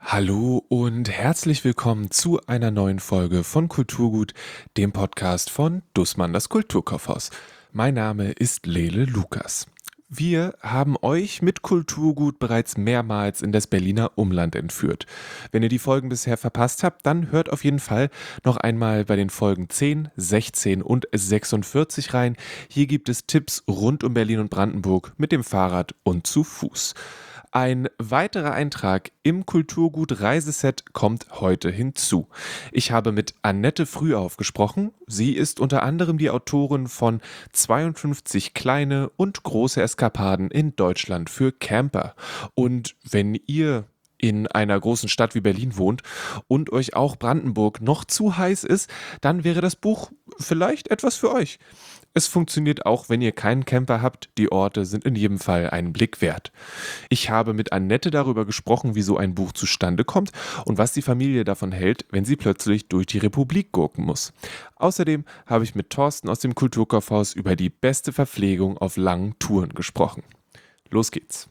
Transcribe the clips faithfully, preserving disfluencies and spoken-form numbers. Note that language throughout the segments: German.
Hallo und herzlich willkommen zu einer neuen Folge von Kulturgut, dem Podcast von Dussmann, das Kulturkaufhaus. Mein Name ist Lele Lukas. Wir haben euch mit Kulturgut bereits mehrmals in das Berliner Umland entführt. Wenn ihr die Folgen bisher verpasst habt, dann hört auf jeden Fall noch einmal bei den Folgen zehn, sechzehn und sechsundvierzig rein. Hier gibt es Tipps rund um Berlin und Brandenburg mit dem Fahrrad und zu Fuß. Ein weiterer Eintrag im Kulturgut Reiseset kommt heute hinzu. Ich habe mit Annette Frühauf gesprochen. Sie ist unter anderem die Autorin von zweiundfünfzig kleine und große Eskapaden in Deutschland für Camper. Und wenn ihr in einer großen Stadt wie Berlin wohnt und euch auch Brandenburg noch zu heiß ist, dann wäre das Buch vielleicht etwas für euch. Es funktioniert auch, wenn ihr keinen Camper habt. Die Orte sind in jedem Fall einen Blick wert. Ich habe mit Annette darüber gesprochen, wie so ein Buch zustande kommt und was die Familie davon hält, wenn sie plötzlich durch die Republik gurken muss. Außerdem habe ich mit Thorsten aus dem Kulturkaufhaus über die beste Verpflegung auf langen Touren gesprochen. Los geht's.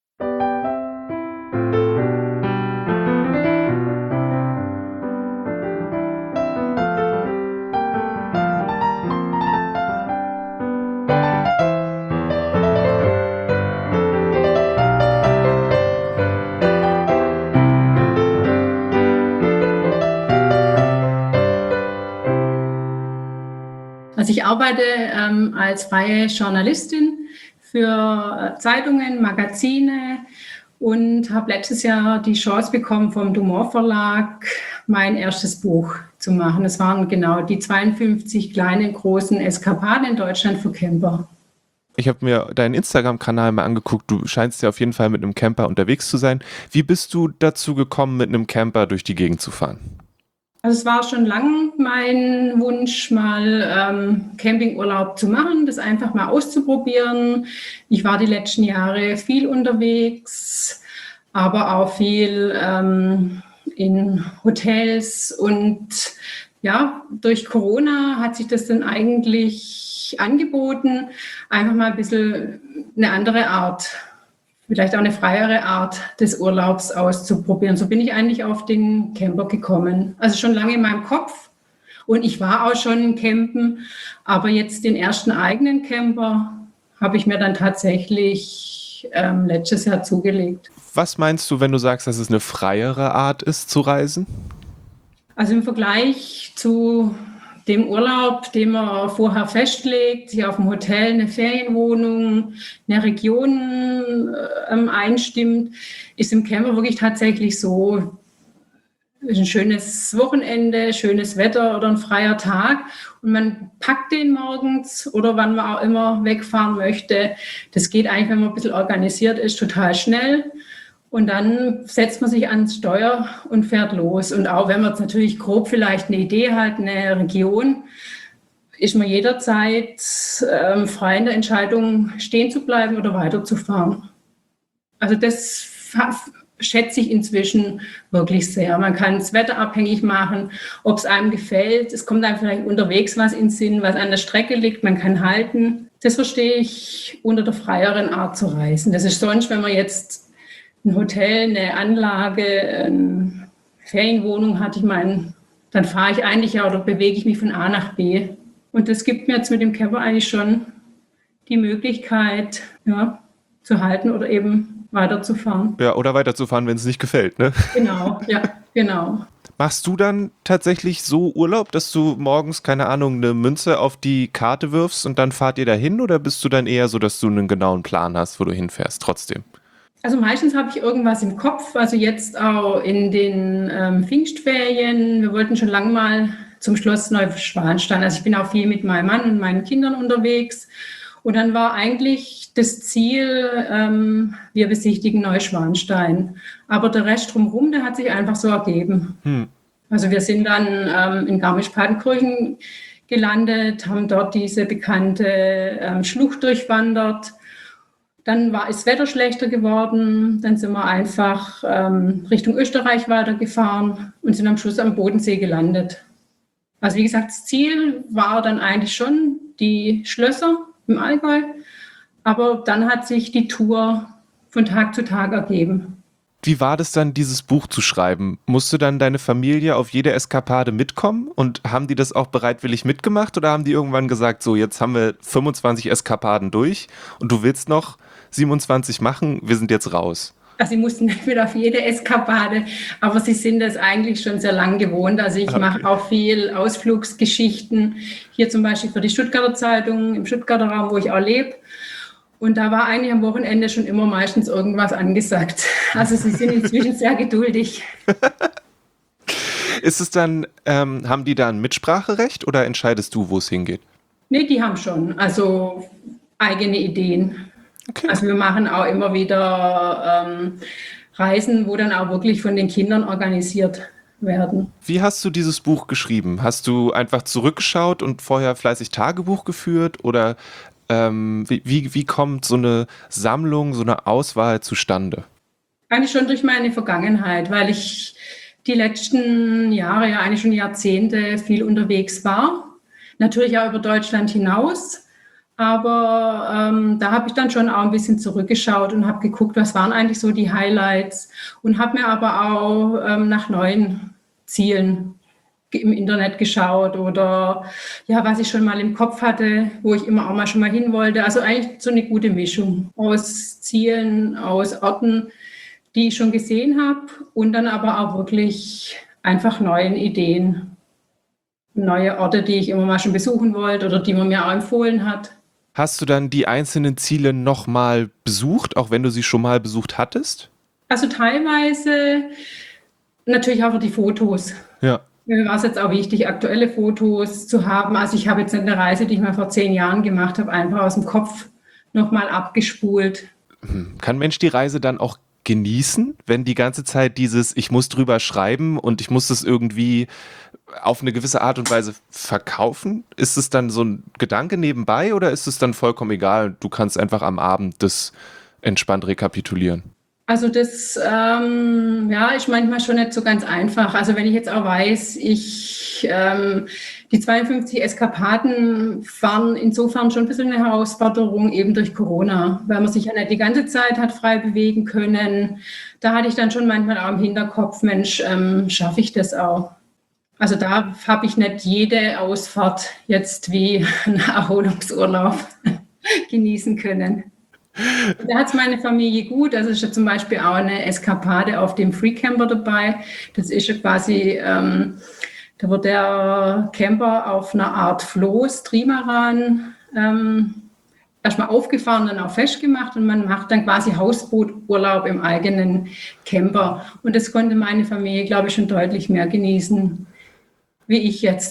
Also ich arbeite ähm, als freie Journalistin für äh, Zeitungen, Magazine und habe letztes Jahr die Chance bekommen, vom Dumont Verlag mein erstes Buch zu machen. Es waren genau die zweiundfünfzig kleinen, großen Eskapaden in Deutschland für Camper. Ich habe mir deinen Instagram-Kanal mal angeguckt. Du scheinst ja auf jeden Fall mit einem Camper unterwegs zu sein. Wie bist du dazu gekommen, mit einem Camper durch die Gegend zu fahren? Also es war schon lange mein Wunsch, mal ähm, Campingurlaub zu machen, das einfach mal auszuprobieren. Ich war die letzten Jahre viel unterwegs, aber auch viel ähm, in Hotels. Und ja, durch Corona hat sich das dann eigentlich angeboten, einfach mal ein bisschen eine andere Art, vielleicht auch eine freiere Art des Urlaubs auszuprobieren. So bin ich eigentlich auf den Camper gekommen. Also schon lange in meinem Kopf. Und ich war auch schon campen. Aber jetzt den ersten eigenen Camper habe ich mir dann tatsächlich ähm, letztes Jahr zugelegt. Was meinst du, wenn du sagst, dass es eine freiere Art ist zu reisen? Also im Vergleich zu dem Urlaub, den man vorher festlegt, sich auf dem Hotel eine Ferienwohnung, eine Region ähm, einstimmt, ist im Camper wirklich tatsächlich so ein schönes Wochenende, schönes Wetter oder ein freier Tag und man packt den morgens oder wann man auch immer wegfahren möchte. Das geht eigentlich, wenn man ein bisschen organisiert ist, total schnell. Und dann setzt man sich ans Steuer und fährt los. Und auch wenn man jetzt natürlich grob vielleicht eine Idee hat, eine Region, ist man jederzeit ähm, frei in der Entscheidung, stehen zu bleiben oder weiterzufahren. Also das f- schätze ich inzwischen wirklich sehr. Man kann es wetterabhängig machen, ob es einem gefällt. Es kommt einem vielleicht unterwegs was in den Sinn, was an der Strecke liegt. Man kann halten. Das verstehe ich unter der freieren Art zu reisen. Das ist sonst, wenn man jetzt ein Hotel, eine Anlage, eine Ferienwohnung hat, ich meine, dann fahre ich eigentlich ja oder bewege ich mich von A nach B. Und das gibt mir jetzt mit dem Camper eigentlich schon die Möglichkeit, ja, zu halten oder eben weiterzufahren. Ja, oder weiterzufahren, wenn es nicht gefällt, ne? Genau, ja, genau. Machst du dann tatsächlich so Urlaub, dass du morgens, keine Ahnung, eine Münze auf die Karte wirfst und dann fahrt ihr da hin? Oder bist du dann eher so, dass du einen genauen Plan hast, wo du hinfährst trotzdem? Also meistens habe ich irgendwas im Kopf, also jetzt auch in den ähm, Pfingstferien. Wir wollten schon lange mal zum Schloss Neuschwanstein. Also ich bin auch viel mit meinem Mann und meinen Kindern unterwegs. Und dann war eigentlich das Ziel, ähm, wir besichtigen Neuschwanstein. Aber der Rest drumherum, der hat sich einfach so ergeben. Hm. Also wir sind dann ähm, in Garmisch-Partenkirchen gelandet, haben dort diese bekannte ähm, Schlucht durchwandert. Dann war das Wetter schlechter geworden, dann sind wir einfach ähm, Richtung Österreich weitergefahren und sind am Schluss am Bodensee gelandet. Also wie gesagt, das Ziel war dann eigentlich schon die Schlösser im Allgäu, aber dann hat sich die Tour von Tag zu Tag ergeben. Wie war das dann, dieses Buch zu schreiben? Musste dann deine Familie auf jede Eskapade mitkommen und haben die das auch bereitwillig mitgemacht oder haben die irgendwann gesagt, so jetzt haben wir fünfundzwanzig Eskapaden durch und du willst noch siebenundzwanzig machen, wir sind jetzt raus? Also sie mussten nicht mit auf jede Eskapade, aber sie sind das eigentlich schon sehr lang gewohnt. Also ich okay. mache auch viel Ausflugsgeschichten, hier zum Beispiel für die Stuttgarter Zeitung, im Stuttgarter Raum, wo ich auch lebe. Und da war eigentlich am Wochenende schon immer meistens irgendwas angesagt. Also sie sind inzwischen sehr geduldig. Ist es dann, ähm, haben die da ein Mitspracherecht oder entscheidest du, wo es hingeht? Nee, die haben schon, also eigene Ideen. Okay. Also wir machen auch immer wieder ähm, Reisen, wo dann auch wirklich von den Kindern organisiert werden. Wie hast du dieses Buch geschrieben? Hast du einfach zurückgeschaut und vorher fleißig Tagebuch geführt oder Ähm, wie, wie, wie kommt so eine Sammlung, so eine Auswahl zustande? Eigentlich schon durch meine Vergangenheit, weil ich die letzten Jahre, ja eigentlich schon Jahrzehnte viel unterwegs war. Natürlich auch über Deutschland hinaus. Aber ähm, da habe ich dann schon auch ein bisschen zurückgeschaut und habe geguckt, was waren eigentlich so die Highlights. Und habe mir aber auch ähm, nach neuen Zielen im Internet geschaut oder ja, was ich schon mal im Kopf hatte, wo ich immer auch mal schon mal hin wollte. Also eigentlich so eine gute Mischung aus Zielen, aus Orten, die ich schon gesehen habe und dann aber auch wirklich einfach neuen Ideen. Neue Orte, die ich immer mal schon besuchen wollte oder die man mir auch empfohlen hat. Hast du dann die einzelnen Ziele nochmal besucht, auch wenn du sie schon mal besucht hattest? Also teilweise natürlich auch für die Fotos. Ja. Mir war es jetzt auch wichtig, aktuelle Fotos zu haben. Also ich habe jetzt eine Reise, die ich mal vor zehn Jahren gemacht habe, einfach aus dem Kopf nochmal abgespult. Kann Mensch die Reise dann auch genießen, wenn die ganze Zeit dieses, ich muss drüber schreiben und ich muss das irgendwie auf eine gewisse Art und Weise verkaufen? Ist es dann so ein Gedanke nebenbei oder ist es dann vollkommen egal? Du kannst einfach am Abend das entspannt rekapitulieren. Also das ähm, ja, ist manchmal schon nicht so ganz einfach. Also wenn ich jetzt auch weiß, ich ähm, die zweiundfünfzig Eskapaden waren insofern schon ein bisschen eine Herausforderung, eben durch Corona, weil man sich ja nicht die ganze Zeit hat frei bewegen können. Da hatte ich dann schon manchmal auch im Hinterkopf, Mensch, ähm, schaffe ich das auch? Also da habe ich nicht jede Ausfahrt jetzt wie einen Erholungsurlaub genießen können. Da hat es meine Familie gut. Also ist ja zum Beispiel auch eine Eskapade auf dem Freecamper dabei. Das ist ja quasi, ähm, da wird der Camper auf einer Art Floß, Trimaran, ähm, erstmal aufgefahren, dann auch festgemacht und man macht dann quasi Hausbooturlaub im eigenen Camper. Und das konnte meine Familie, glaube ich, schon deutlich mehr genießen, wie ich jetzt.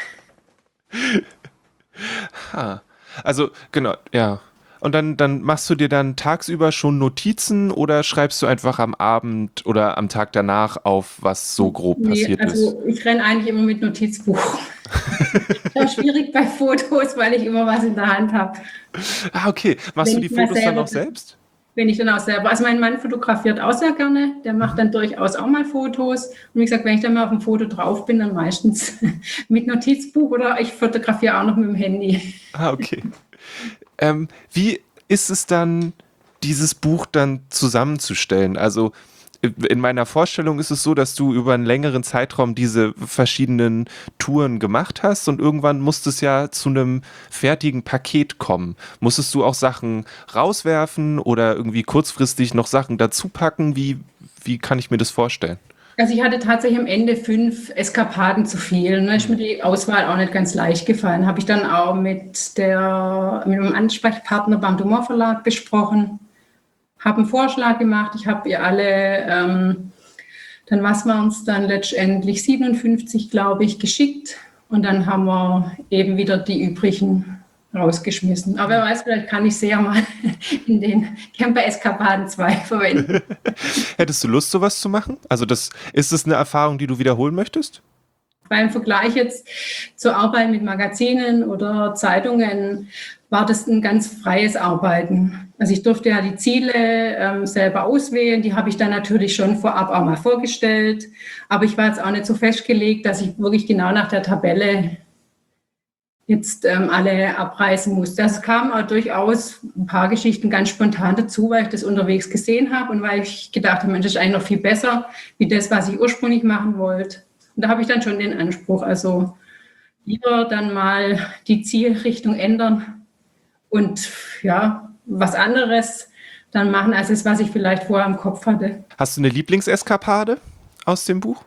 Ha. Also, genau, ja. Und dann, dann machst du dir dann tagsüber schon Notizen oder schreibst du einfach am Abend oder am Tag danach auf, was so grob nee, passiert also ist? Also ich renne eigentlich immer mit Notizbuch. Das ist schwierig bei Fotos, weil ich immer was in der Hand habe. Ah, okay. Machst wenn du die Fotos selber, dann auch selbst? Wenn ich dann auch selber. Also mein Mann fotografiert auch sehr gerne. Der macht dann durchaus auch mal Fotos. Und wie gesagt, wenn ich dann mal auf dem Foto drauf bin, dann meistens mit Notizbuch oder ich fotografiere auch noch mit dem Handy. Ah, okay. Ähm, wie ist es dann, dieses Buch dann zusammenzustellen? Also in meiner Vorstellung ist es so, dass du über einen längeren Zeitraum diese verschiedenen Touren gemacht hast und irgendwann musste es ja zu einem fertigen Paket kommen. Musstest du auch Sachen rauswerfen oder irgendwie kurzfristig noch Sachen dazu packen? Wie, wie kann ich mir das vorstellen? Also ich hatte tatsächlich am Ende fünf Eskapaden zu viel. Da ist mir die Auswahl auch nicht ganz leicht gefallen. Habe ich dann auch mit, der, mit einem Ansprechpartner beim Dumont Verlag besprochen. Habe einen Vorschlag gemacht. Ich habe ihr alle, ähm, dann was waren es dann letztendlich, siebenundfünfzig, glaube ich, geschickt. Und dann haben wir eben wieder die übrigen rausgeschmissen. Aber wer weiß, vielleicht kann ich sie ja mal in den Camper-Eskapaden zwei verwenden. Hättest du Lust, sowas zu machen? Also das, ist es eine Erfahrung, die du wiederholen möchtest? Beim Vergleich jetzt zur Arbeit mit Magazinen oder Zeitungen war das ein ganz freies Arbeiten. Also ich durfte ja die Ziele ähm, selber auswählen, die habe ich dann natürlich schon vorab auch mal vorgestellt, aber ich war jetzt auch nicht so festgelegt, dass ich wirklich genau nach der Tabelle jetzt ähm, alle abreisen musste. Das kam auch durchaus ein paar Geschichten ganz spontan dazu, weil ich das unterwegs gesehen habe und weil ich gedacht habe, Mensch, das ist eigentlich noch viel besser, wie das, was ich ursprünglich machen wollte. Und da habe ich dann schon den Anspruch, also lieber dann mal die Zielrichtung ändern und ja, was anderes dann machen, als das, was ich vielleicht vorher im Kopf hatte. Hast du eine Lieblingseskapade aus dem Buch?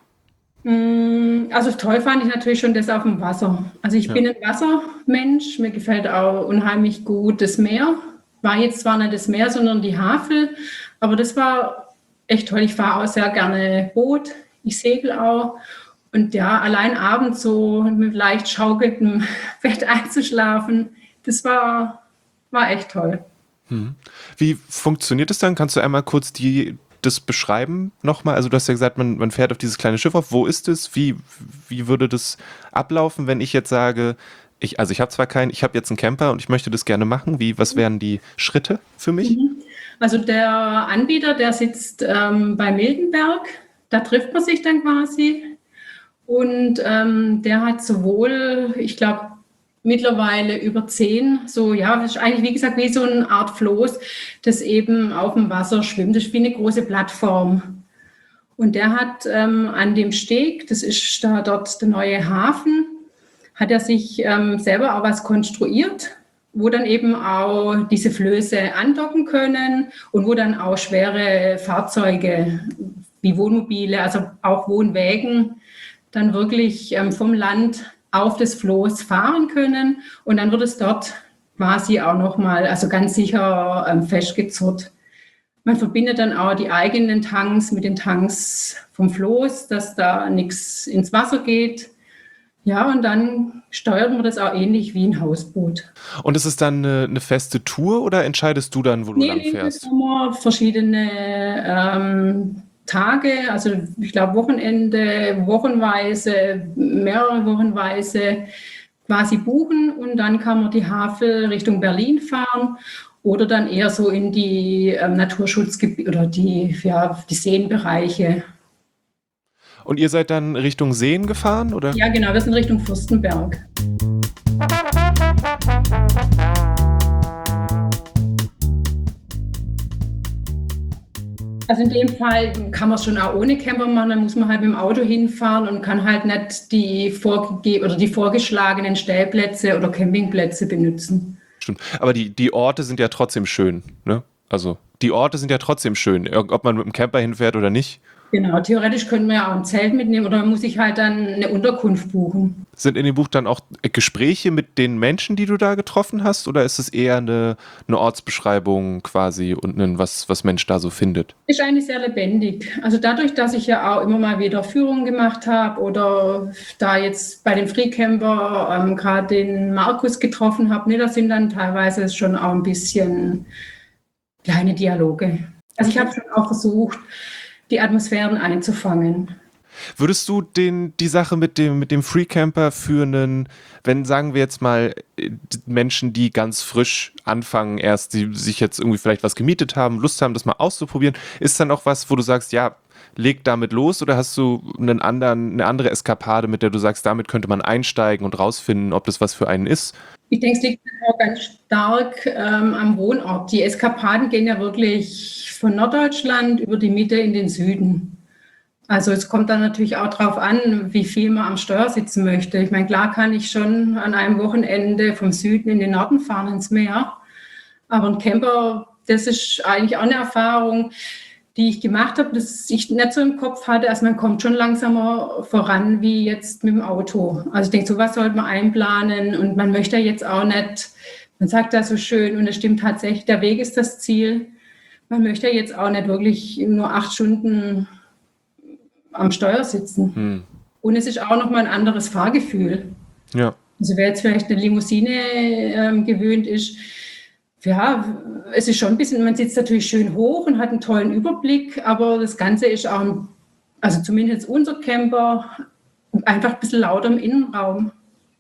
Also toll fand ich natürlich schon das auf dem Wasser. Also ich ja. bin ein Wassermensch, mir gefällt auch unheimlich gut das Meer. War jetzt zwar nicht das Meer, sondern die Havel, aber das war echt toll. Ich fahre auch sehr gerne Boot, ich segel auch. Und ja, allein abends so mit leicht schaukelndem Bett einzuschlafen, das war, war echt toll. Hm. Wie funktioniert das dann? Kannst du einmal kurz die das beschreiben nochmal? Also du hast ja gesagt, man, man fährt auf dieses kleine Schiff auf. Wo ist es? Wie, wie würde das ablaufen, wenn ich jetzt sage, ich, also ich habe zwar keinen, ich habe jetzt einen Camper und ich möchte das gerne machen. Wie, was wären die Schritte für mich? Also der Anbieter, der sitzt ähm, bei Mildenberg, da trifft man sich dann quasi und ähm, der hat sowohl, ich glaube, mittlerweile über zehn, so, ja, das ist eigentlich, wie gesagt, wie so eine Art Floß, das eben auf dem Wasser schwimmt. Das ist wie eine große Plattform. Und der hat ähm, an dem Steg, das ist da dort der neue Hafen, hat er sich ähm, selber auch was konstruiert, wo dann eben auch diese Flöße andocken können und wo dann auch schwere Fahrzeuge wie Wohnmobile, also auch Wohnwägen, dann wirklich ähm, vom Land auf das Floß fahren können und dann wird es dort quasi auch nochmal, also ganz sicher ähm, festgezurrt. Man verbindet dann auch die eigenen Tanks mit den Tanks vom Floß, dass da nichts ins Wasser geht. Ja, und dann steuert man das auch ähnlich wie ein Hausboot. Und ist es dann eine, eine feste Tour oder entscheidest du dann, wo du nee, lang fährst? Nee, wir haben verschiedene ähm, Tage, also ich glaube Wochenende, wochenweise, mehrere Wochenweise quasi buchen und dann kann man die Havel Richtung Berlin fahren oder dann eher so in die ähm, Naturschutzgebiete oder die, ja, die Seenbereiche. Und ihr seid dann Richtung Seen gefahren, oder? Ja, genau, wir sind Richtung Fürstenberg. Also in dem Fall kann man es schon auch ohne Camper machen, dann muss man halt mit dem Auto hinfahren und kann halt nicht die, vorgege- oder die vorgeschlagenen Stellplätze oder Campingplätze benutzen. Stimmt. Aber die, die Orte sind ja trotzdem schön, ne? Also die Orte sind ja trotzdem schön, ob man mit dem Camper hinfährt oder nicht. Genau, theoretisch können wir ja auch ein Zelt mitnehmen oder man muss sich halt dann eine Unterkunft buchen. Sind in dem Buch dann auch Gespräche mit den Menschen, die du da getroffen hast, oder ist es eher eine, eine Ortsbeschreibung quasi und ein, was, was Mensch da so findet? Ist eigentlich sehr lebendig. Also dadurch, dass ich ja auch immer mal wieder Führungen gemacht habe oder da jetzt bei den Freecamper ähm, gerade den Markus getroffen habe, ne, das sind dann teilweise schon auch ein bisschen kleine Dialoge. Also ich habe schon auch versucht, die Atmosphären einzufangen. Würdest du den, die Sache mit dem, mit dem Freecamper für einen, wenn, sagen wir jetzt mal, Menschen, die ganz frisch anfangen, erst die sich jetzt irgendwie vielleicht was gemietet haben, Lust haben, das mal auszuprobieren, ist dann auch was, wo du sagst, ja, leg damit los, oder hast du einen anderen, eine andere Eskapade, mit der du sagst, damit könnte man einsteigen und rausfinden, ob das was für einen ist? Ich denke, es liegt auch ganz stark ähm, am Wohnort. Die Eskapaden gehen ja wirklich von Norddeutschland über die Mitte in den Süden. Also es kommt dann natürlich auch darauf an, wie viel man am Steuer sitzen möchte. Ich meine, klar kann ich schon an einem Wochenende vom Süden in den Norden fahren, ins Meer. Aber ein Camper, das ist eigentlich auch eine Erfahrung, die ich gemacht habe, dass ich nicht so im Kopf hatte. Also man kommt schon langsamer voran wie jetzt mit dem Auto. Also ich denke, sowas sollte man einplanen und man möchte jetzt auch nicht, man sagt da so schön und es stimmt tatsächlich, der Weg ist das Ziel. Man möchte jetzt auch nicht wirklich nur acht Stunden am Steuer sitzen. Hm. Und es ist auch nochmal ein anderes Fahrgefühl. Ja. Also wer jetzt vielleicht eine Limousine ähm, gewöhnt ist, ja, es ist schon ein bisschen, man sitzt natürlich schön hoch und hat einen tollen Überblick, aber das Ganze ist auch, also zumindest unser Camper, einfach ein bisschen lauter im Innenraum.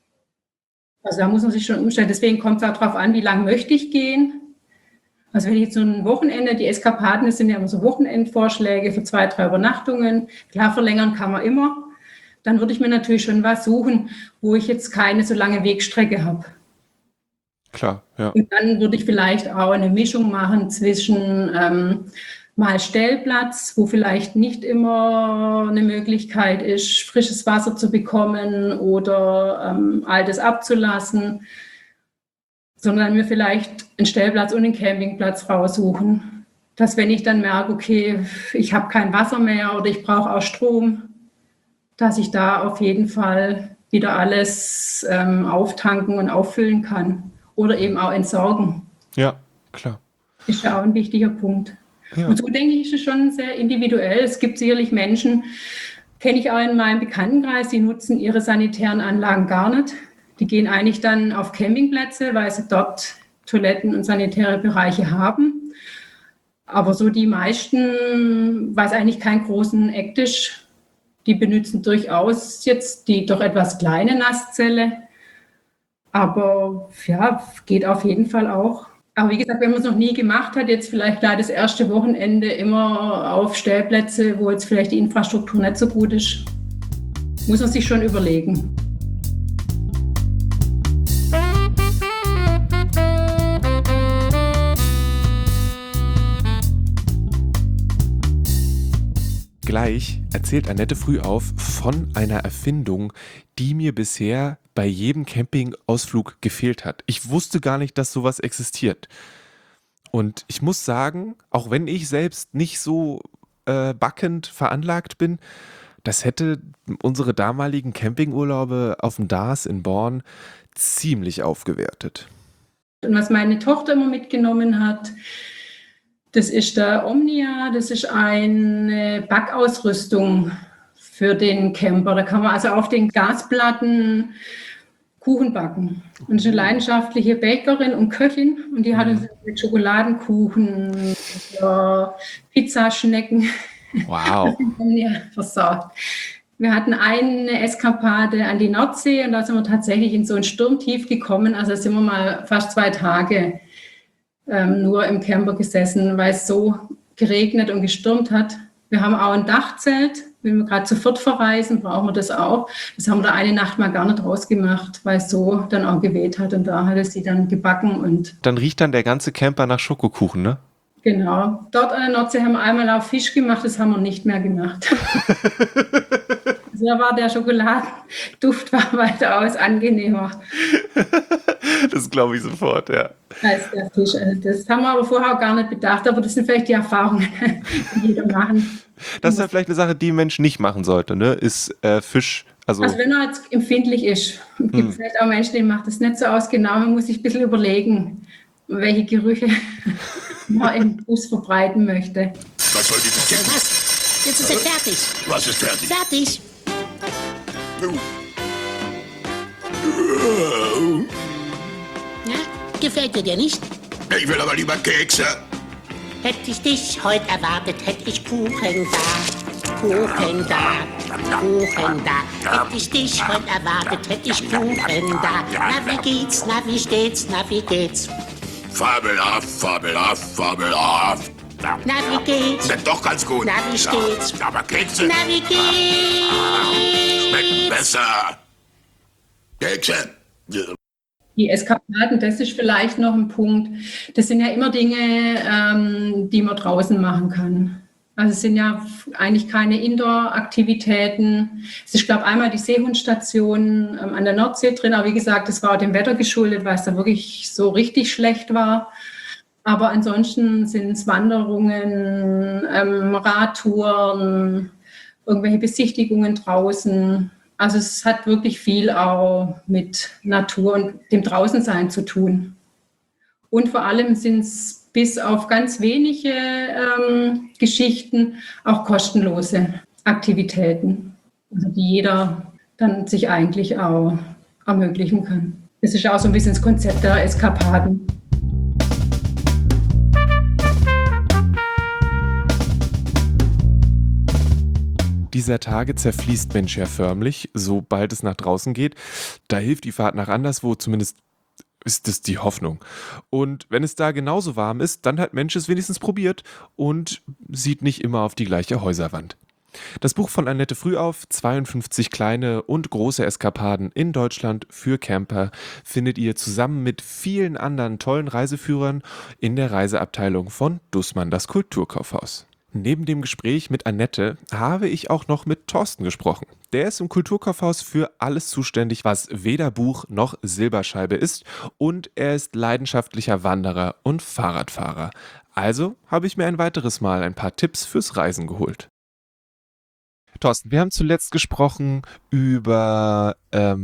Also da muss man sich schon umstellen. Deswegen kommt es auch darauf an, wie lange möchte ich gehen. Also wenn ich jetzt so ein Wochenende, die Eskapaden, das sind ja immer so Wochenendvorschläge für zwei, drei Übernachtungen. Klar, verlängern kann man immer. dann würde ich mir natürlich schon was suchen, wo ich jetzt keine so lange Wegstrecke habe. Klar, ja. Und dann würde ich vielleicht auch eine Mischung machen zwischen ähm, mal Stellplatz, wo vielleicht nicht immer eine Möglichkeit ist, frisches Wasser zu bekommen oder ähm, altes abzulassen, sondern mir vielleicht einen Stellplatz und einen Campingplatz raussuchen. Dass wenn ich dann merke, okay, ich habe kein Wasser mehr oder ich brauche auch Strom, dass ich da auf jeden Fall wieder alles ähm, auftanken und auffüllen kann. Oder eben auch entsorgen. Ja, klar. Ist ja auch ein wichtiger Punkt. Ja. Und so denke ich, ist es schon sehr individuell. Es gibt sicherlich Menschen, kenne ich auch in meinem Bekanntenkreis, die nutzen ihre sanitären Anlagen gar nicht. Die gehen eigentlich dann auf Campingplätze, weil sie dort Toiletten und sanitäre Bereiche haben. Aber so die meisten, weil es eigentlich keinen großen Act ist, die benutzen durchaus jetzt die doch etwas kleine Nasszelle. Aber ja, geht auf jeden Fall auch. Aber wie gesagt, wenn man es noch nie gemacht hat, jetzt vielleicht gleich das erste Wochenende immer auf Stellplätze, wo jetzt vielleicht die Infrastruktur nicht so gut ist, muss man sich schon überlegen. Gleich erzählt Annette Frühauf von einer Erfindung, die mir bisher bei jedem Campingausflug gefehlt hat. Ich wusste gar nicht, dass sowas existiert. Und ich muss sagen, auch wenn ich selbst nicht so äh, backend veranlagt bin, das hätte unsere damaligen Campingurlaube auf dem Dars in Born ziemlich aufgewertet. Und was meine Tochter immer mitgenommen hat, das ist der Omnia, das ist eine Backausrüstung für den Camper. Da kann man also auf den Gasplatten Kuchen backen. Und ist eine leidenschaftliche Bäckerin und Köchin und die hat uns mit Schokoladenkuchen, oder Pizzaschnecken Wow. versorgt. Wir hatten eine Eskapade an die Nordsee und da sind wir tatsächlich in so ein Sturmtief gekommen. Also sind wir mal fast zwei Tage ähm, nur im Camper gesessen, weil es so geregnet und gestürmt hat. Wir haben auch ein Dachzelt. Wenn wir gerade zu viert verreisen, brauchen wir das auch. Das haben wir da eine Nacht mal gar nicht rausgemacht, weil es so dann auch geweht hat. Und da hat es sie dann gebacken. Und dann riecht dann der ganze Camper nach Schokokuchen, ne? Genau. Dort an der Nordsee haben wir einmal auf Fisch gemacht, das haben wir nicht mehr gemacht. Also da war der Schokoladenduft war weitaus angenehmer. Das glaube ich sofort, ja. Als der Fisch. Das haben wir aber vorher auch gar nicht bedacht, aber das sind vielleicht die Erfahrungen, die jeder machen. Das ist ja vielleicht eine Sache, die ein Mensch nicht machen sollte, ne? Ist äh, Fisch, also... Also wenn er jetzt empfindlich ist, gibt es hm. vielleicht auch Menschen, denen macht das nicht so aus. Genau, man muss sich ein bisschen überlegen, welche Gerüche man im Bus verbreiten möchte. Was soll dieses Kind? Was? Jetzt ist er fertig. Was ist fertig? Fertig. Na, gefällt dir der nicht? Ich will aber lieber Kekse. Hätte ich dich heute erwartet, hätte ich Kuchen da. Kuchen da, Kuchen da. Hätte ich dich heute erwartet, hätte ich Kuchen da. Na, wie geht's, na, wie steht's, na, wie geht's? Fabelhaft, fabelhaft, fabelhaft. Na, wie geht's? Schmeckt doch ganz gut. Na, wie steht's? Ja, aber Kekse Na, wie geht's? schmecken besser. Kekse. Die Eskapaden, das ist vielleicht noch ein Punkt. Das sind ja immer Dinge, ähm, die man draußen machen kann. Also es sind ja eigentlich keine Indoor-Aktivitäten. Es ist, glaube ich, einmal die Seehundstation ähm, an der Nordsee drin. Aber wie gesagt, das war auch dem Wetter geschuldet, weil es da wirklich so richtig schlecht war. Aber ansonsten sind es Wanderungen, ähm, Radtouren, irgendwelche Besichtigungen draußen. Also es hat wirklich viel auch mit Natur und dem Draußensein zu tun. Und vor allem sind es bis auf ganz wenige ähm, Geschichten auch kostenlose Aktivitäten, also die jeder dann sich eigentlich auch ermöglichen kann. Das ist auch so ein bisschen das Konzept der Eskapaden. Dieser Tage zerfließt Mensch ja förmlich, sobald es nach draußen geht. Da hilft die Fahrt nach anderswo, zumindest ist das die Hoffnung. Und wenn es da genauso warm ist, dann hat Mensch es wenigstens probiert und sieht nicht immer auf die gleiche Häuserwand. Das Buch von Annette Frühauf, zweiundfünfzig kleine und große Eskapaden in Deutschland für Camper, findet ihr zusammen mit vielen anderen tollen Reiseführern in der Reiseabteilung von Dussmann das Kulturkaufhaus. Neben dem Gespräch mit Annette habe ich auch noch mit Thorsten gesprochen. Der ist im Kulturkaufhaus für alles zuständig, was weder Buch noch Silberscheibe ist, und er ist leidenschaftlicher Wanderer und Fahrradfahrer. Also habe ich mir ein weiteres Mal ein paar Tipps fürs Reisen geholt. Thorsten, wir haben zuletzt gesprochen über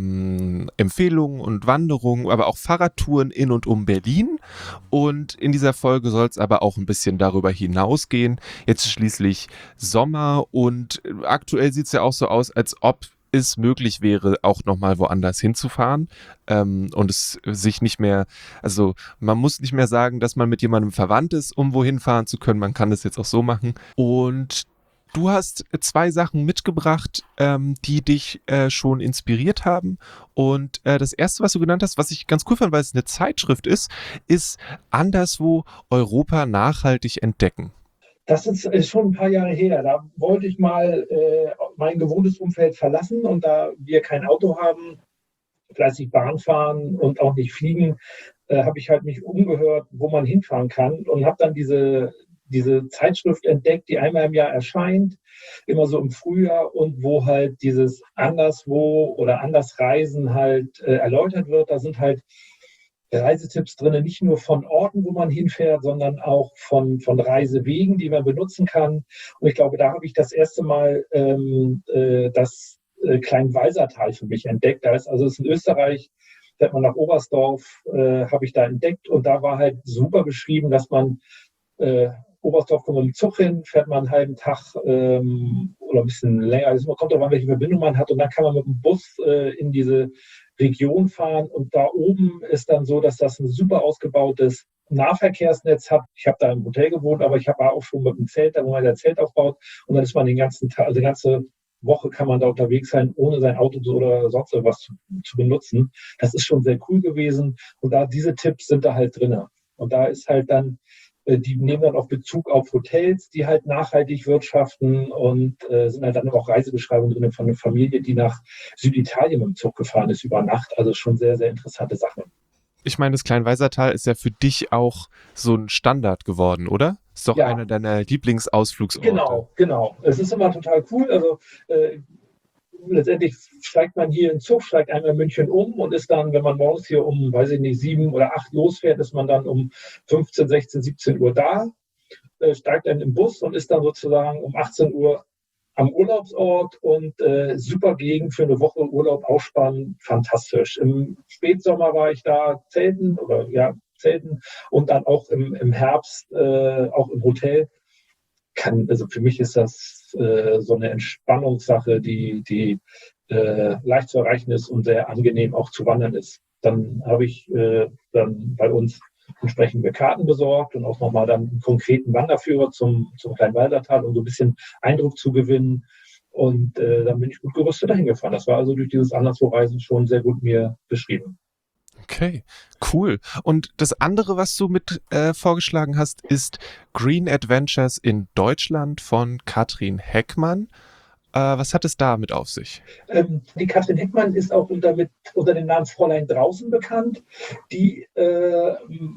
ähm, Empfehlungen und Wanderungen, aber auch Fahrradtouren in und um Berlin. Und in dieser Folge soll es aber auch ein bisschen darüber hinausgehen. Jetzt ist schließlich Sommer und aktuell sieht es ja auch so aus, als ob es möglich wäre, auch nochmal woanders hinzufahren ähm, und es sich nicht mehr, also man muss nicht mehr sagen, dass man mit jemandem verwandt ist, um wohin fahren zu können. Man kann das jetzt auch so machen. Und du hast zwei Sachen mitgebracht, ähm, die dich äh, schon inspiriert haben. Und äh, das erste, was du genannt hast, was ich ganz cool fand, weil es eine Zeitschrift ist, ist Anderswo Europa nachhaltig entdecken. Das ist, ist schon ein paar Jahre her. Da wollte ich mal äh, mein gewohntes Umfeld verlassen. Und da wir kein Auto haben, fleißig Bahn fahren und auch nicht fliegen, äh, habe ich halt mich umgehört, wo man hinfahren kann. Und habe dann diese... diese Zeitschrift entdeckt, die einmal im Jahr erscheint, immer so im Frühjahr, und wo halt dieses Anderswo oder Andersreisen halt äh, erläutert wird. Da sind halt Reisetipps drin, nicht nur von Orten, wo man hinfährt, sondern auch von, von Reisewegen, die man benutzen kann. Und ich glaube, da habe ich das erste Mal ähm, äh, das äh, Kleinwalsertal für mich entdeckt. Da ist, also es ist in Österreich, fährt man nach Oberstdorf, äh, habe ich da entdeckt, und da war halt super beschrieben, dass man äh, Oberstdorf kommt man mit dem Zug hin, fährt man einen halben Tag ähm, oder ein bisschen länger. Es kommt darauf an, welche Verbindung man hat. Und dann kann man mit dem Bus äh, in diese Region fahren. Und da oben ist dann so, dass das ein super ausgebautes Nahverkehrsnetz hat. Ich habe da im Hotel gewohnt, aber ich habe auch schon mit dem Zelt, da wo man das Zelt aufbaut. Und dann ist man den ganzen Tag, also die ganze Woche kann man da unterwegs sein, ohne sein Auto oder sonst irgendwas zu, zu benutzen. Das ist schon sehr cool gewesen. Und da diese Tipps sind da halt drin. Und da ist halt dann, die nehmen dann auch Bezug auf Hotels, die halt nachhaltig wirtschaften, und äh, sind halt dann auch Reisebeschreibungen drin von einer Familie, die nach Süditalien mit dem Zug gefahren ist über Nacht. Also schon sehr, sehr interessante Sachen. Ich meine, das Kleinwalsertal ist ja für dich auch so ein Standard geworden, oder? Ist doch Ja. einer deiner Lieblingsausflugsorte. Genau, genau. Es ist immer total cool. Also äh, letztendlich steigt man hier in den Zug, steigt einmal in München um und ist dann, wenn man morgens hier um, weiß ich nicht, sieben oder acht losfährt, ist man dann um fünfzehn, sechzehn, siebzehn Uhr da, äh, steigt dann im Bus und ist dann sozusagen um achtzehn Uhr am Urlaubsort, und äh, super Gegend für eine Woche Urlaub ausspannen, fantastisch. Im Spätsommer war ich da zelten oder ja, zelten und dann auch im, im Herbst äh, auch im Hotel. Kann, also für mich ist das äh, so eine Entspannungssache, die, die äh, leicht zu erreichen ist und sehr angenehm auch zu wandern ist. Dann habe ich äh, dann bei uns entsprechende Karten besorgt und auch nochmal dann einen konkreten Wanderführer zum, zum Kleinwalsertal, um so ein bisschen Eindruck zu gewinnen. Und äh, dann bin ich gut gerüstet dahin gefahren. Das war also durch dieses Anderswo-Reisen schon sehr gut mir beschrieben. Okay, cool. Und das andere, was du mit äh, vorgeschlagen hast, ist Green Adventures in Deutschland von Katrin Heckmann. Äh, was hat es damit auf sich? Ähm, die Katrin Heckmann ist auch unter, mit, unter dem Namen Fräulein Draußen bekannt. Die äh,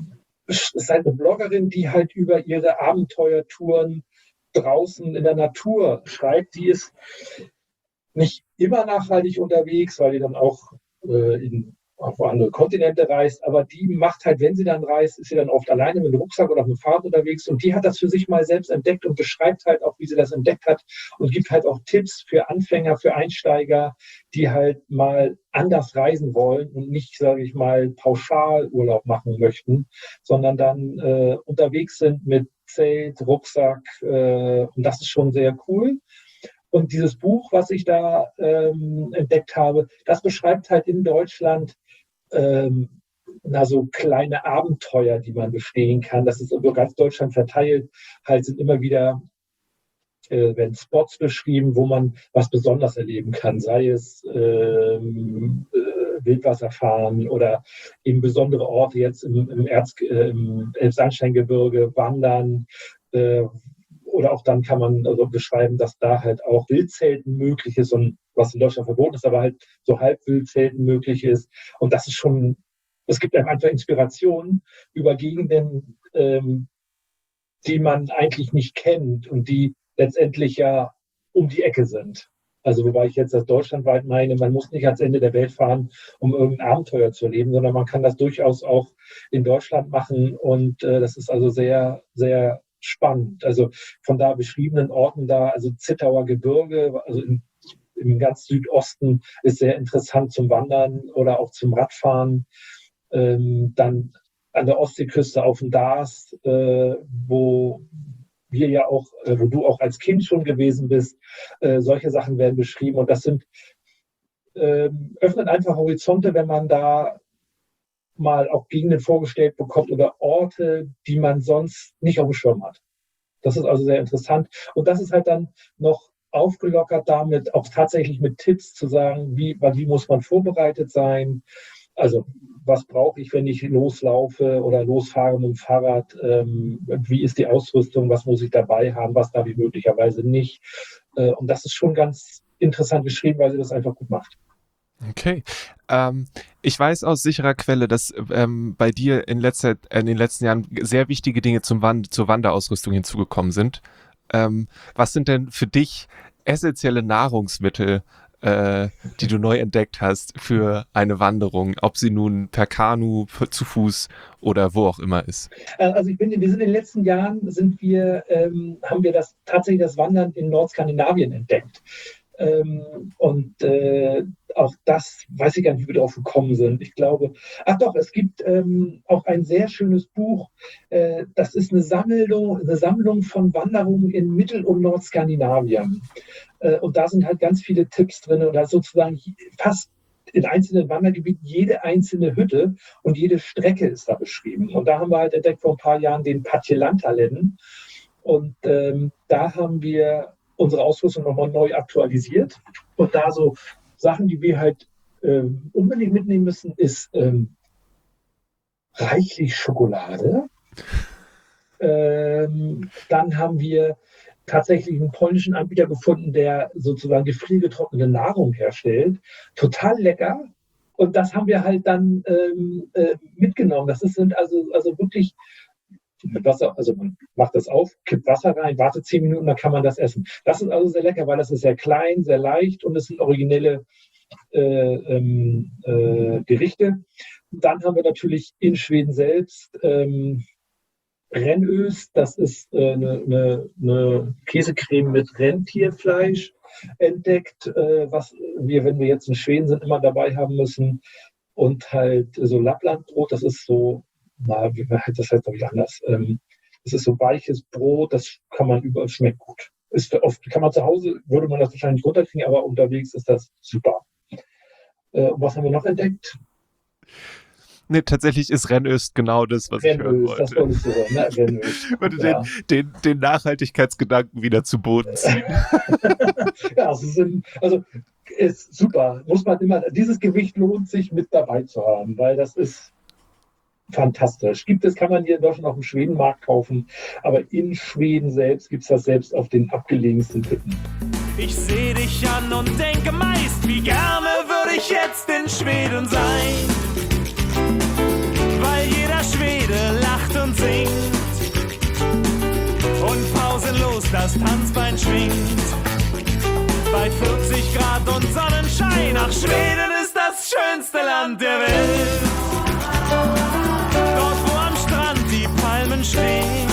ist halt eine Bloggerin, die halt über ihre Abenteuertouren draußen in der Natur schreibt. Die ist nicht immer nachhaltig unterwegs, weil die dann auch äh, in auf andere Kontinente reist, aber die macht halt, wenn sie dann reist, ist sie dann oft alleine mit dem Rucksack oder auf dem Fahrrad unterwegs, und die hat das für sich mal selbst entdeckt und beschreibt halt auch, wie sie das entdeckt hat, und gibt halt auch Tipps für Anfänger, für Einsteiger, die halt mal anders reisen wollen und nicht, sage ich mal, pauschal Urlaub machen möchten, sondern dann äh, unterwegs sind mit Zelt, Rucksack, äh, und das ist schon sehr cool. Und dieses Buch, was ich da ähm, entdeckt habe, das beschreibt halt in Deutschland ähm, na, so kleine Abenteuer, die man bestehen kann. Das ist über ganz Deutschland verteilt. Halt sind immer wieder äh, werden Spots beschrieben, wo man was Besonderes erleben kann. Sei es ähm, äh, Wildwasserfahren oder eben besondere Orte jetzt im, im, Erz, äh, im Elbsandsteingebirge, Wandern, äh, oder auch dann kann man also beschreiben, dass da halt auch Wildzelten möglich ist und was in Deutschland verboten ist, aber halt so Halbwildzelten möglich ist. Und das ist schon, es gibt einem einfach Inspirationen über Gegenden, ähm, die man eigentlich nicht kennt und die letztendlich ja um die Ecke sind. Also wobei ich jetzt das deutschlandweit meine, man muss nicht ans Ende der Welt fahren, um irgendein Abenteuer zu erleben, sondern man kann das durchaus auch in Deutschland machen und äh, das ist also sehr, sehr spannend. Also von da beschriebenen Orten da, also Zittauer Gebirge, also in, im ganz Südosten ist sehr interessant zum Wandern oder auch zum Radfahren. Ähm, dann an der Ostseeküste auf dem Darß, äh, wo wir ja auch, äh, wo du auch als Kind schon gewesen bist, äh, solche Sachen werden beschrieben und das sind, äh, öffnet einfach Horizonte, wenn man da mal auch Gegenden vorgestellt bekommt oder Orte, die man sonst nicht auf dem Schirm hat. Das ist also sehr interessant und das ist halt dann noch aufgelockert damit, auch tatsächlich mit Tipps zu sagen, wie, wie muss man vorbereitet sein, also was brauche ich, wenn ich loslaufe oder losfahre mit dem Fahrrad? Ähm, wie ist die Ausrüstung? Was muss ich dabei haben? Was darf ich möglicherweise nicht? Äh, und das ist schon ganz interessant geschrieben, weil sie das einfach gut macht. Okay. Ähm, ich weiß aus sicherer Quelle, dass ähm, bei dir in, letzter, in den letzten Jahren sehr wichtige Dinge zum Wand- zur Wanderausrüstung hinzugekommen sind. Ähm, was sind denn für dich essentielle Nahrungsmittel, äh, die du neu entdeckt hast für eine Wanderung, ob sie nun per Kanu, zu Fuß oder wo auch immer ist? Also ich bin, wir sind in den letzten Jahren sind wir, ähm, haben wir das tatsächlich das Wandern in Nordskandinavien entdeckt. Ähm, und äh, auch das, weiß ich gar nicht, wie wir darauf gekommen sind. Ich glaube, ach doch, es gibt ähm, auch ein sehr schönes Buch. Äh, das ist eine Sammlung, eine Sammlung von Wanderungen in Mittel- und Nordskandinavien. Äh, und da sind halt ganz viele Tipps drin oder sozusagen fast in einzelnen Wandergebieten jede einzelne Hütte und jede Strecke ist da beschrieben. Und da haben wir halt entdeckt vor ein paar Jahren den Patjelantaleden. Und ähm, da haben wir unsere Ausrüstung nochmal neu aktualisiert. Und da so Sachen, die wir halt ähm, unbedingt mitnehmen müssen, ist ähm, reichlich Schokolade. Ähm, dann haben wir tatsächlich einen polnischen Anbieter gefunden, der sozusagen gefriergetrocknete Nahrung herstellt. Total lecker. Und das haben wir halt dann ähm, äh, mitgenommen. Das ist, sind also, also wirklich mit Wasser, also man macht das auf, kippt Wasser rein, wartet zehn Minuten, dann kann man das essen. Das ist also sehr lecker, weil das ist sehr klein, sehr leicht und es sind originelle äh, ähm, äh, Gerichte. Dann haben wir natürlich in Schweden selbst ähm, Rennös, das ist äh, eine, eine, eine Käsecreme mit Rentierfleisch entdeckt, äh, was wir, wenn wir jetzt in Schweden sind, immer dabei haben müssen. Und halt so Lapplandbrot, das ist so, na, wie heißt das halt, glaube ich, anders. Ähm, das ist so weiches Brot, das kann man überall, schmeckt gut. Ist oft, kann man zu Hause, würde man das wahrscheinlich runterkriegen, aber unterwegs ist das super. Äh, und was haben wir noch entdeckt? Nee, tatsächlich ist Rennöst genau das, was Rennöst, ich hören wollte. Das wolltest du hören, ne? Rennöst. Würde ja. den, den, den Nachhaltigkeitsgedanken wieder zu Boden ziehen. Ja, also, sind, also ist super. Muss man immer, dieses Gewicht lohnt sich mit dabei zu haben, weil das ist fantastisch. Gibt es, kann man hier in Deutschland auf dem Schwedenmarkt kaufen, aber in Schweden selbst gibt es das selbst auf den abgelegensten Hütten. Ich sehe dich an und denke meist, wie gerne würde ich jetzt in Schweden sein. Weil jeder Schwede lacht und singt und pausenlos das Tanzbein schwingt. Bei vierzig Grad und Sonnenschein, ach, Schweden ist das schönste Land der Welt. Dort, wo am Strand die Palmen stehen,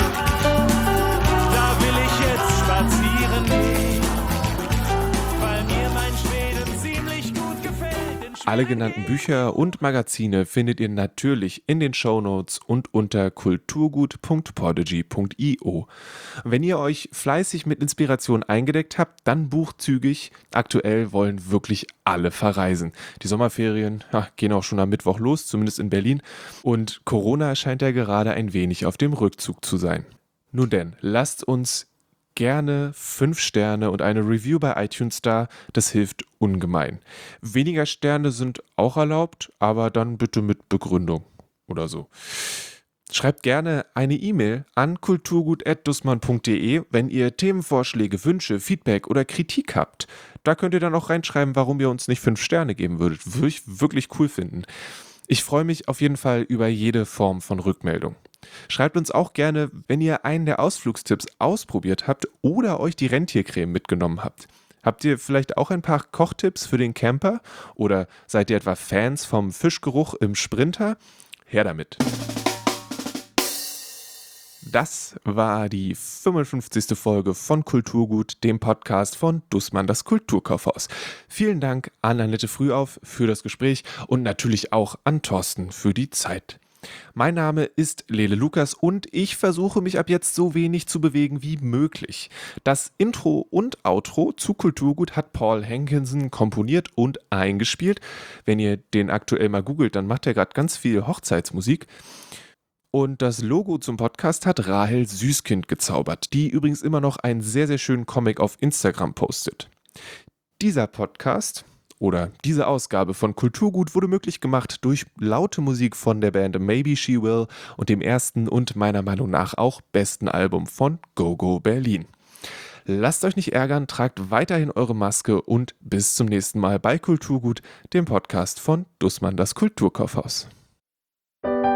da will ich jetzt spazieren gehen, weil mir mein Schweden ziemlich gut gefällt. Alle genannten Bücher und Magazine findet ihr natürlich in den Shownotes und unter kulturgut punkt podigy punkt io. Wenn ihr euch fleißig mit Inspiration eingedeckt habt, dann bucht zügig. Aktuell wollen wirklich alle verreisen. Die Sommerferien ja, gehen auch schon am Mittwoch los, zumindest in Berlin. Und Corona scheint ja gerade ein wenig auf dem Rückzug zu sein. Nun denn, lasst uns gerne fünf Sterne und eine Review bei iTunes da, das hilft ungemein. Weniger Sterne sind auch erlaubt, aber dann bitte mit Begründung oder so. Schreibt gerne eine E-Mail an kulturgut at dussmann punkt de, wenn ihr Themenvorschläge, Wünsche, Feedback oder Kritik habt. Da könnt ihr dann auch reinschreiben, warum ihr uns nicht fünf Sterne geben würdet. Würde ich wirklich cool finden. Ich freue mich auf jeden Fall über jede Form von Rückmeldung. Schreibt uns auch gerne, wenn ihr einen der Ausflugstipps ausprobiert habt oder euch die Rentiercreme mitgenommen habt. Habt ihr vielleicht auch ein paar Kochtipps für den Camper? Oder seid ihr etwa Fans vom Fischgeruch im Sprinter? Her damit! Das war die fünfundfünfzigste Folge von Kulturgut, dem Podcast von Dussmann, das Kulturkaufhaus. Vielen Dank an Annette Frühauf für das Gespräch und natürlich auch an Thorsten für die Zeit. Mein Name ist Lele Lukas und ich versuche mich ab jetzt so wenig zu bewegen wie möglich. Das Intro und Outro zu Kulturgut hat Paul Hankinson komponiert und eingespielt. Wenn ihr den aktuell mal googelt, dann macht er gerade ganz viel Hochzeitsmusik. Und das Logo zum Podcast hat Rahel Süßkind gezaubert, die übrigens immer noch einen sehr, sehr schönen Comic auf Instagram postet. Dieser Podcast oder diese Ausgabe von Kulturgut wurde möglich gemacht durch laute Musik von der Band Maybe She Will und dem ersten und meiner Meinung nach auch besten Album von GoGo Berlin. Lasst euch nicht ärgern, tragt weiterhin eure Maske und bis zum nächsten Mal bei Kulturgut, dem Podcast von Dussmann, das Kulturkaufhaus.